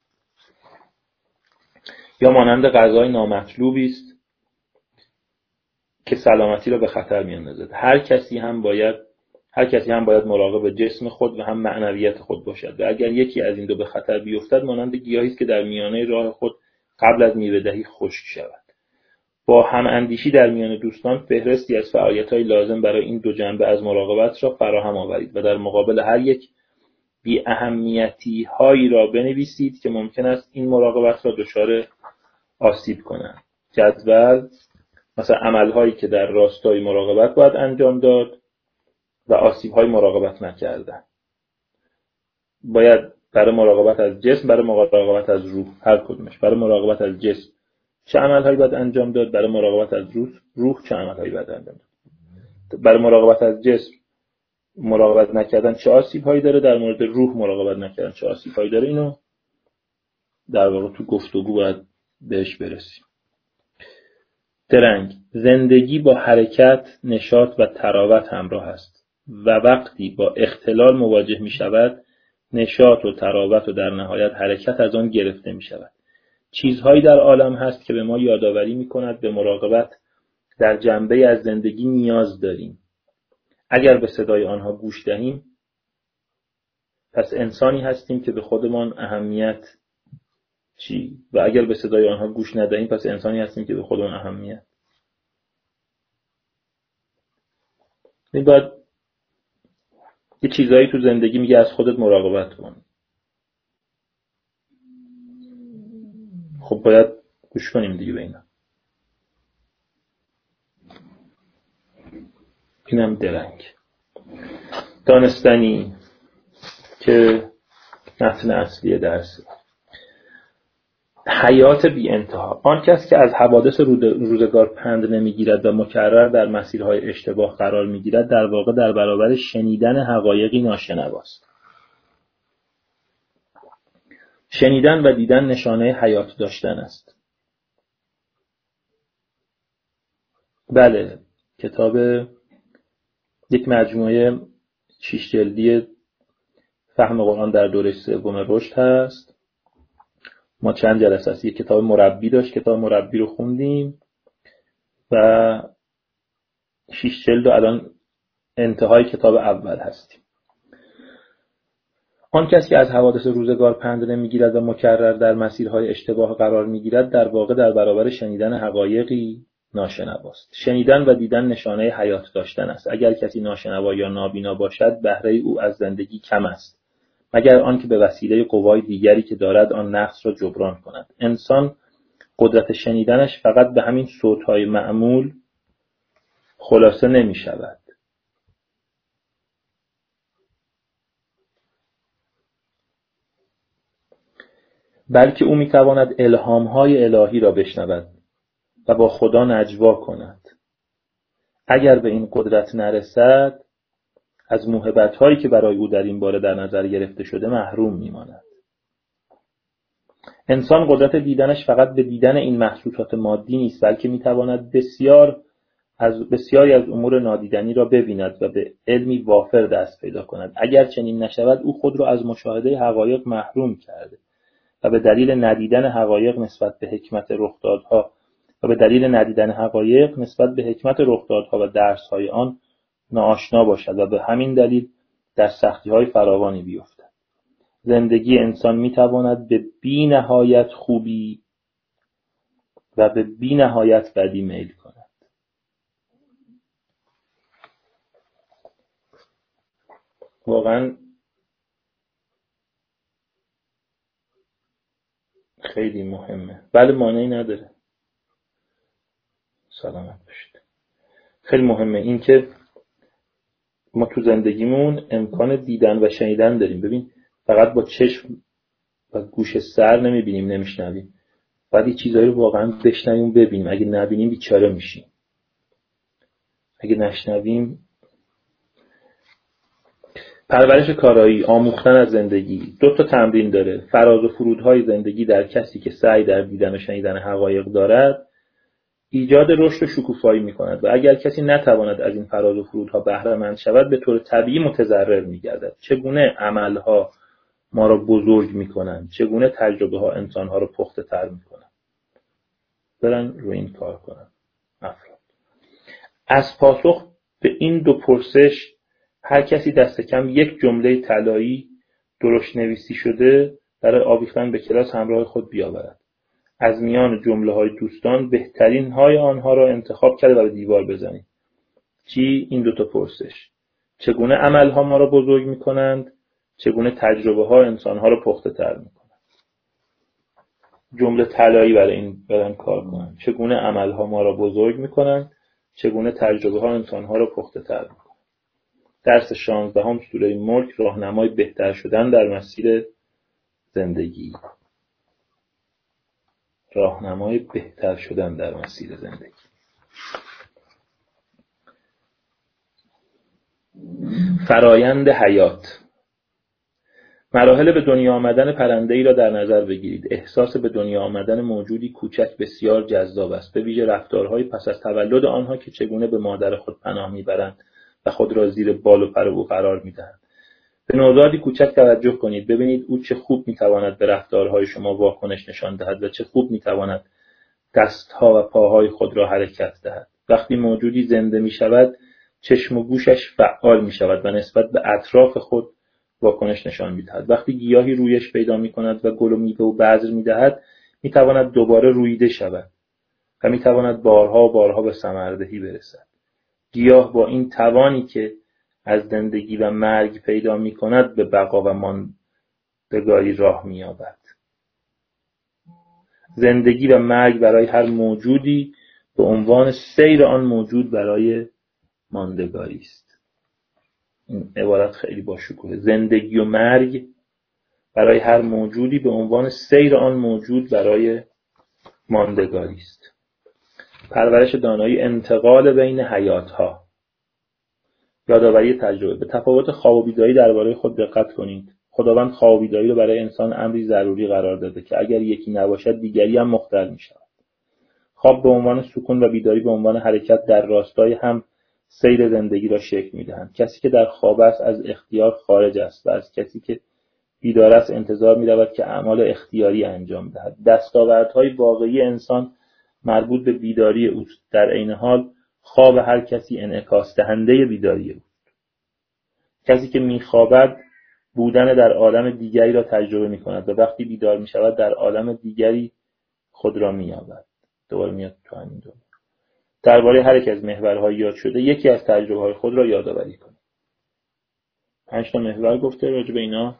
یا مانند غذای نامطلوبی است که سلامتی را به خطر می اندازد. هر کسی هم باید مراقب جسم خود و هم معنویت خود باشد و اگر یکی از این دو به خطر بیفتد مانند گیاهی است که در میانه راه خود قبل از میوه دهی خشک شود. با هم اندیشی در میان دوستان فهرستی از فعالیت‌های لازم برای این دو جنبه از مراقبت را فراهم آورید و در مقابل هر یک بی اهمیتی هایی را بنویسید که ممکن است این مراقبت را دچار آسیب کنند. جدول مثلا عمل‌هایی که در راستای مراقبت باید انجام داد و آسیب‌های مراقبت نکردن. باید برای مراقبت از جسم، برای مراقبت از روح، هر کدومش. برای مراقبت از جسم چه عمل‌هایی باید انجام داد، برای مراقبت از روح چه عمل‌هایی باید انجام داد. برای مراقبت از جسم مراقبت نکردن چه آسیب‌هایی داره، در مورد روح مراقبت نکردن چه آسیب‌هایی داره. اینو در واقع تو گفتگو باید بهش برسیم. درنگ، زندگی با حرکت، نشاط و تراوت همراه است و وقتی با اختلال مواجه می شود، نشاط و تراوت و در نهایت حرکت از آن گرفته می شود. چیزهایی در عالم هست که به ما یادآوری می کند به مراقبت در جنبه از زندگی نیاز داریم. اگر به صدای آنها گوش دهیم، پس انسانی هستیم که به خودمان اهمیت و اگر به صدای آنها گوش ندهیم پس انسانی هستیم که به خودمان اهمیت. این باید یه چیزایی تو زندگی میگه از خودت مراقبت کن. خب باید گوش کنیم دیگه به اینا. اینم درنگ. دانستنی که متن اصلی درسه. حیات بی انتها. آن کس که از حوادث روزگار پند نمیگیرد و مکرر در مسیرهای اشتباه قرار میگیرد در واقع در برابر شنیدن حقایقی ناشنواست. شنیدن و دیدن نشانه حیات داشتن است. بله، کتاب یک مجموعه 6 جلدی فهم قرآن در دوره سوم رشد هست. ما چند جلسه است یک کتاب مربی داشت، کتاب مربی رو خوندیم و 6 جلد و الان انتهای کتاب اول هستیم. آن کسی که از حوادث روزگار پند نمیگیرد و مکرر در مسیرهای اشتباه قرار میگیرد در واقع در برابر شنیدن حقایقی ناشنواست. شنیدن و دیدن نشانه حیات داشتن است. اگر کسی ناشنوا یا نابینا باشد بهره او از زندگی کم است، مگر آنکه به وسیله قوای دیگری که دارد آن نقص را جبران کند. انسان قدرت شنیدنش فقط به همین صوت‌های معمول خلاصه نمی شود. بلکه او می تواند الهام‌های الهی را بشنود و با خدا نجوا کند. اگر به این قدرت نرسد از موهبت‌هایی که برای او در این باره در نظر گرفته شده محروم می‌ماند. انسان قدرت دیدنش فقط به دیدن این محسوسات مادی نیست، بلکه می‌تواند بسیاری از امور نادیدنی را ببیند و به علمی وافر دست پیدا کند. اگر چنین نشود او خود را از مشاهده حقایق محروم کرده و به دلیل ندیدن حقایق نسبت به حکمت رخدادها و درس‌های آن ناآشنا باشد و به همین دلیل در سختی‌های فراوانی بیفتد. زندگی انسان می‌تواند به بی‌نهایت خوبی و به بی‌نهایت بدی میل کند. واقعاً خیلی مهمه. بله، مانعی نداره. سلامت باشید. خیلی مهمه این که ما تو زندگیمون امکان دیدن و شنیدن داریم. ببین، فقط با چشم و گوش سر نمیبینیم، نمیشنویم. باید یه چیزایی رو واقعا بشنویم و ببینیم. اگه نبینیم بیچاره میشیم. اگه نشنویم. پرورش کارایی، آموختن از زندگی 2 تا تمرین داره. فراز و فرودهای زندگی در کسی که سعی در دیدن و شنیدن حقایق دارد ایجاد رشد و شکوفایی می‌کند و اگر کسی نتواند از این فراز و فرودها بهره مند شود به طور طبیعی متضرر می‌گردد. چگونه عملها ما را بزرگ می‌کنند؟ چگونه تجربه‌ها انسان‌ها را پخته‌تر می‌کنند؟ برن روی این کار کنند افراد. از پاسخ به این دو پرسش هر کسی دست کم یک جمله طلایی درشت نویسی شده برای آویختن به کلاس همراه خود بیاورد. از میان جمله‌های دوستان بهترین های آنها را انتخاب کرده و به دیوار بزنید. چی؟ این دو تا پرسش. چگونه عملها ما را بزرگ می‌کنند؟ چگونه تجربه‌ها انسان‌ها را پخته‌تر می‌کنند؟ جمله طلایی برای این برن کار کنند. چگونه عملها ما را بزرگ می‌کنند؟ چگونه تجربه‌ها انسان‌ها را پخته‌تر می‌کنند؟ درس 16 سوره ملک، راهنمای بهتر شدن در مسیر زندگی. راهنمای بهتر شدن در مسیر زندگی. فرایند حیات. مراحل به دنیا آمدن پرنده‌ای را در نظر بگیرید. احساس به دنیا آمدن موجودی کوچک بسیار جذاب است، به ویژه رفتارهای پس از تولد آنها که چگونه به مادر خود پناه میبرند و خود را زیر بال و پر او قرار میدهند. به نوزادی کوچک توجه کنید، ببینید او چه خوب میتواند به رفتارهای شما واکنش نشان دهد و چه خوب میتواند دستها و پاهای خود را حرکت دهد. وقتی موجودی زنده میشود، چشم و گوشش فعال میشود و نسبت به اطراف خود واکنش نشان میدهد. وقتی گیاهی رویش پیدا میکند و گل و میوه و بذر میدهد، میتواند دوباره رویده شود و میتواند بارها و بارها به ثمردهی برسد. گیاه با این توانی که از زندگی و مرگ پیدا میکند به بقا و ماندگاری راه مییابد. زندگی و مرگ برای هر موجودی به عنوان سیر آن موجود برای ماندگاری است. این عبارت خیلی باشکوهه. زندگی و مرگ برای هر موجودی به عنوان سیر آن موجود برای ماندگاری است. پرورش دانایی، انتقال بین حیاتها. یادآوری تجربه. به تفاوت خواب و بیداری درباره خود دقت کنید. خداوند خواب و بیداری را برای انسان امری ضروری قرار داده که اگر یکی نباشد دیگری هم مختل می شود. خواب به عنوان سکون و بیداری به عنوان حرکت در راستای هم سیر زندگی را شکل می دهند. کسی که در خواب است از اختیار خارج است و از کسی که بیدار است انتظار می رود که اعمال اختیاری انجام دهد. دستاوردهای واقعی انسان مربوط به بیداری اوست. در عین حال خواب هر کسی انعکاس دهنده بیداری اوست. کسی که می خوابد بودن در عالم دیگری را تجربه می کند و وقتی بیدار می شود در عالم دیگری خود را می یابد. دوباره میاد تو همین دنیا. درباره هر یک از محورهای یاد شده یکی از تجربه‌های خود را یادآوری کنید. 5 تا محور گفته، راجع به اینا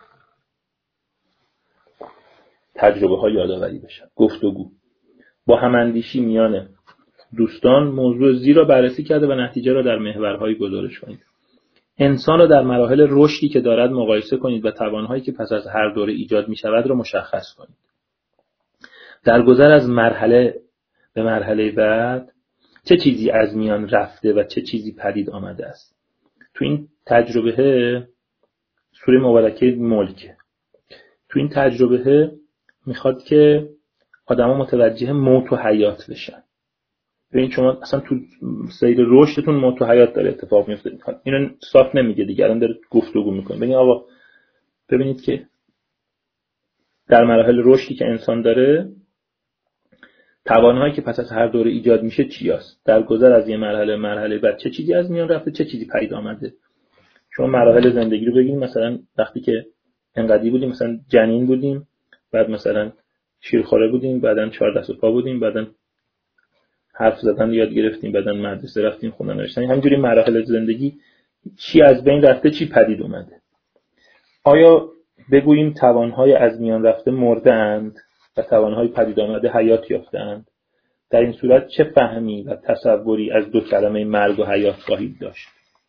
تجربه‌ها یادآوری بشن. گفتگو. با هماندیشی میان دوستان موضوع زی را بررسی کرده و نتیجه را در محورهای گزارش کنید. انسان را در مراحل رشدی که دارد مقایسه کنید و توانهایی که پس از هر دوره ایجاد می‌شود را مشخص کنید. در گذر از مرحله به مرحله بعد چه چیزی از میان رفته و چه چیزی پدید آمده است. تو این تجربه سوره مبارکه ملک، تو این تجربه میخواد که آدما متوجه موت و حیات بشن. ببین شما اصلا تو سیر رشدتون موت و حیات داره اتفاق میفته. اینو صاف نمیگه دیگه، الان داره گفتگو میکنه. ببین آقا، ببینید که در مراحل رشدی که انسان داره توانهایی که پس از هر دوره ایجاد میشه چی است؟ در گذر از یه مرحله بعد چه چیزی از میان رفته، چه چیزی پدید آمده. شما مراحل زندگی رو بگیم، مثلا وقتی که انقدی بودیم، مثلا جنین بودیم، بعد مثلا شیرخواره بودیم، بعدن 4 دست و پا بودیم، بعدن حرف زدن یاد گرفتیم، بعدن مدرسه رفتیم، خوندن نوشتن. همینجوری مراحل زندگی چی از بین رفته، چی پدید اومده. آیا بگوییم توانهای از میان رفته مرده اند و توانهای پدید آمده حیات یافته اند؟ در این صورت چه فهمی و تصوری از دو کلمه مرگ و حیات خواهید داشت؟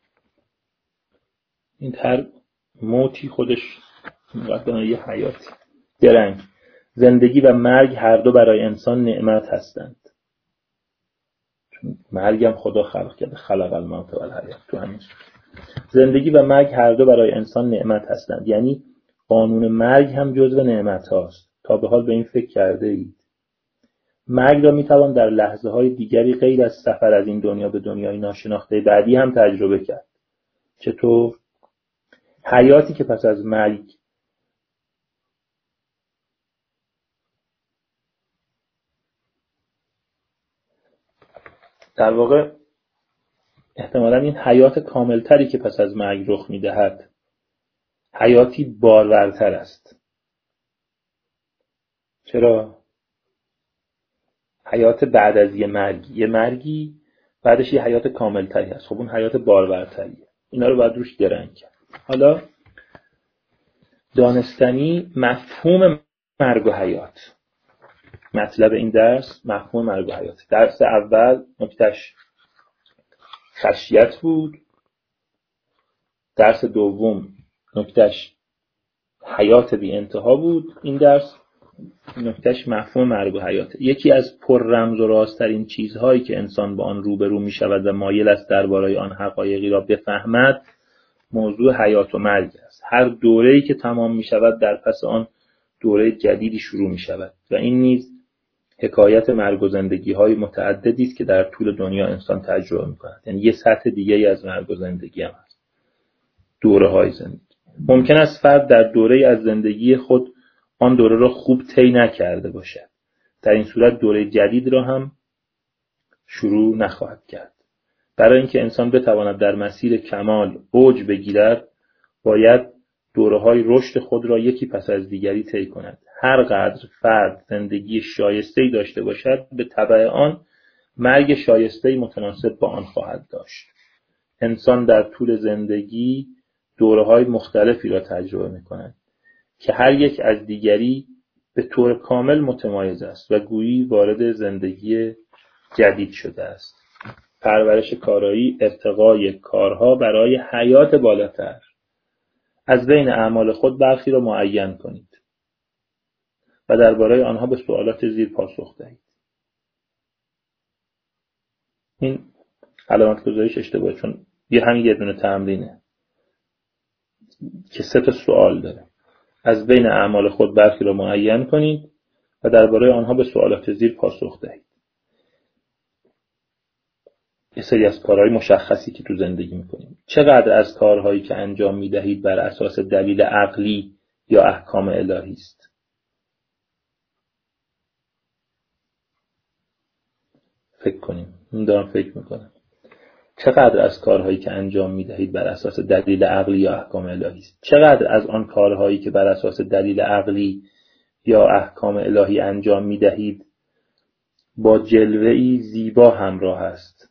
این هر موتی خودش مقدمه یه حیاتی. درنگ. زندگی و مرگ هر دو برای انسان نعمت هستند. چون مرگ هم خدا خلق کرده، خلق الموت و الحیات. تو همین زندگی و مرگ هر دو برای انسان نعمت هستند. یعنی قانون مرگ هم جزو نعمت هاست. تا به حال به این فکر کرده اید؟ مرگ را میتوان در لحظه های دیگری غیر از سفر از این دنیا به دنیای ناشناخته بعدی هم تجربه کرد. چطور؟ حیاتی که پس از مرگ در واقع احتمالاً این حیات کاملتری که پس از مرگ رخ میدهد حیاتی بارورتر است. چرا؟ حیات بعد از یه مرگی بعدش یه حیات کاملتری هست. خب اون حیات بارورتریه. اینا رو باید روش درنگ کرد. حالا دانستنی مفهوم مرگ و حیات. مطلب این درس مفهوم مرگ و حیات. درس اول نکتهش خشیت بود. درس دوم نکتهش حیات بی انتها بود. این درس نکتهش مفهوم مرگ و حیات. یکی از پر رمز و رازترین چیزهایی که انسان با آن روبرو می شود و مایل است درباره آن حقایقی را بفهمد موضوع حیات و مرگ است. هر دوره‌ای که تمام می شود در پس آن دوره جدیدی شروع می شود و این نیز حکایت مرگ و زندگی‌های متعددی است که در طول دنیا انسان تجربه می‌کند. یعنی یه سطح دیگه‌ای از مرگ و زندگی هم هست. دوره‌های زندگی. ممکن است فرد در دوره‌ای از زندگی خود آن دوره را خوب طی نکرده باشد. در این صورت دوره جدید را هم شروع نخواهد کرد. برای اینکه انسان بتواند در مسیر کمال اوج بگیرد، باید دوره‌های رشد خود را یکی پس از دیگری طی کند. هر قدر فرد زندگی شایسته‌ای داشته باشد، به تبع آن مرگ شایسته‌ای متناسب با آن خواهد داشت. انسان در طول زندگی دوره‌های مختلفی را تجربه می‌کند که هر یک از دیگری به طور کامل متمایز است و گویی وارد زندگی جدید شده است. پرورش کارایی، ارتقای کارها برای حیات بالاتر. از بین اعمال خود برخی را معین کنید و درباره آنها به سوالات زیر پاسخ دهید. این علامت گذاریش اشتباهه، چون همین یه دونه تمرینه که 3 سوال داره. از بین اعمال خود برخی را معین کنید و درباره آنها به سوالات زیر پاسخ دهید. یه سری از کارهای مشخصی که تو زندگی میکنیم. چقدر از کارهایی که انجام میدهید بر اساس دلیل عقلی یا احکام الهی است؟ فکر کنیم. من دارم فکر میکنم. چقدر از کارهایی که انجام میدهید بر اساس دلیل عقلی یا احکام الهی است؟ چقدر از آن کارهایی که بر اساس دلیل عقلی یا احکام الهی انجام میدهید با جلوه‌ای زیبا همراه است؟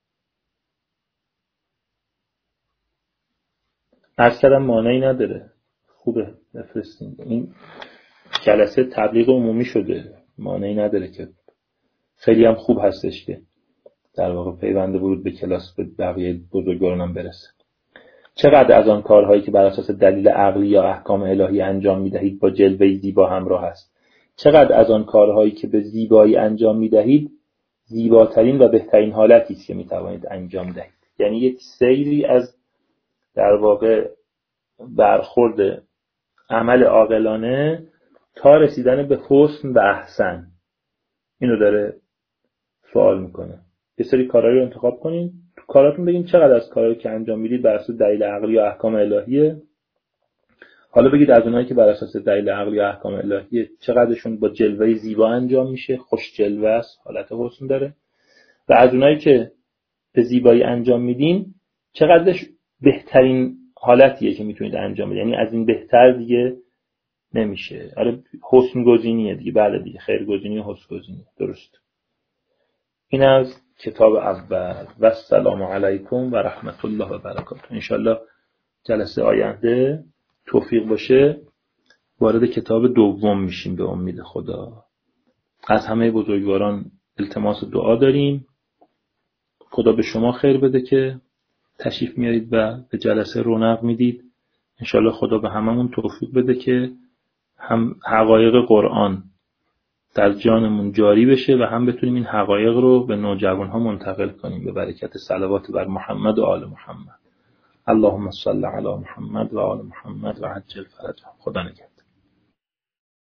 عرض کردم مانعی نداره. خوبه بفرستیم. این جلسه تبلیغ عمومی شده. مانعی نداره که خیلی هم خوب هستش که در واقع پیوند ورود به کلاس به بقیه بزرگوارانم برسه. چقدر از آن کارهایی که بر اساس دلیل عقلی یا احکام الهی انجام میدهید با جلوه‌ای زیبا همراه است؟ چقدر از آن کارهایی که به زیبایی انجام میدهید زیباترین و بهترین حالتی است که میتوانید انجام دهید؟ یعنی یک سیری از در واقع برخورد عمل عاقلانه تا رسیدن به حسن و احسن. اینو داره سوال میکنه. یه سری کارهایی رو انتخاب کنین، تو کاراتون بگین چقدر از کارهایی که انجام میدید بر اساس دلیل عقلی یا احکام الهیه. حالا بگید از اونایی که بر اساس دلیل عقلی یا احکام الهیه چقدرشون با جلوه زیبا انجام میشه، خوش جلوه است، حالت حسن داره. و از اونایی که به زیبایی انجام میدین چقدرش بهترین حالتیه که میتونید انجام بدید. یعنی از این بهتر دیگه نمیشه. آره حسن گزینیه دیگه. بله دیگه خیر گزینی و حسن گزینی. درست. این از کتاب اول. و السلام علیکم و رحمت الله و برکاته. انشالله جلسه آینده توفیق باشه وارد کتاب دوم میشیم به امید خدا. از همه بزرگواران التماس دعا داریم. خدا به شما خیر بده که تشریف میارید و به جلسه رونق میدید. انشالله خدا به هممون توفیق بده که هم حقایق قرآن در جانمون جاری بشه و هم بتونیم این حقایق رو به نوجوانها منتقل کنیم به برکت صلوات بر محمد و آل محمد. اللهم صل علی محمد و آل محمد و عجل فرجهم. خدا نگهدار.